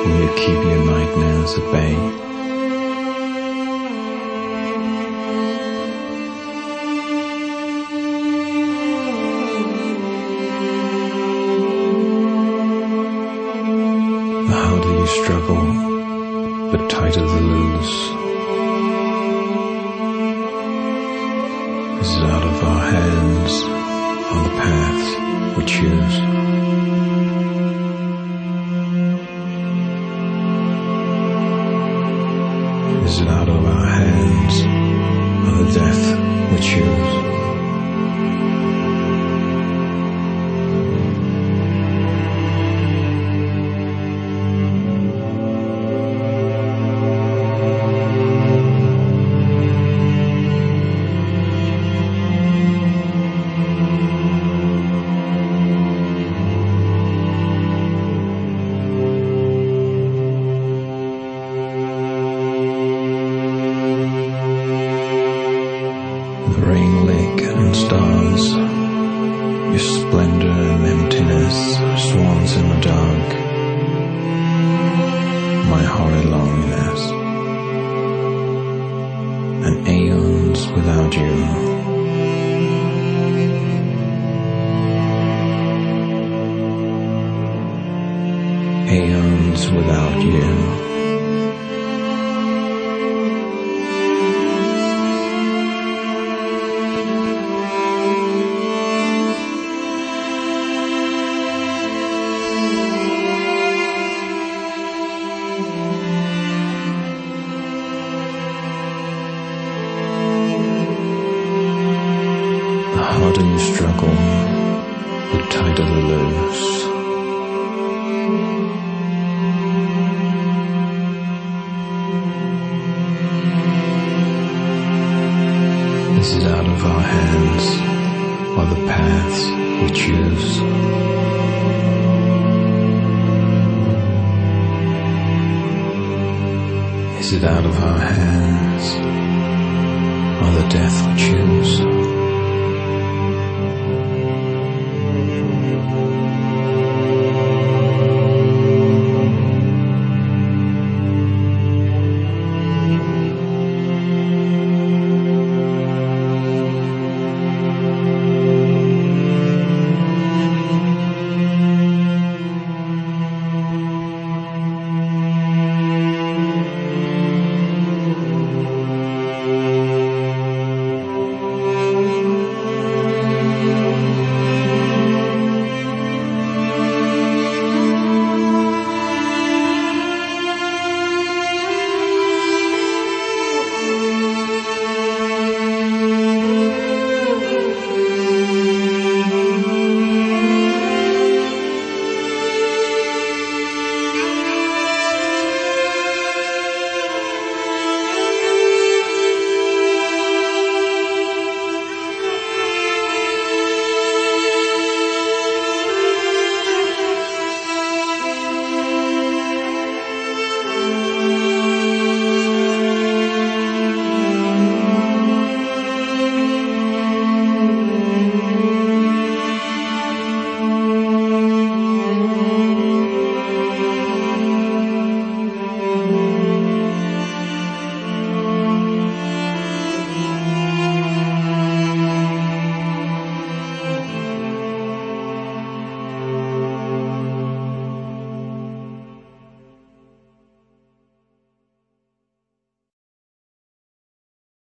Will you keep your nightmares at bay? How do you struggle, but tighter the loose? Is it out of our hands, on the path we choose? Is it out of our hands, on the death we choose? The rain, lake and stars, your splendor and emptiness, swans in the dark, my horrid loneliness, and aeons without you. Aeons without you. The harder you struggle, the tighter the loose. This is out of our hands, or the paths we choose. Is it out of our hands, or the death we choose?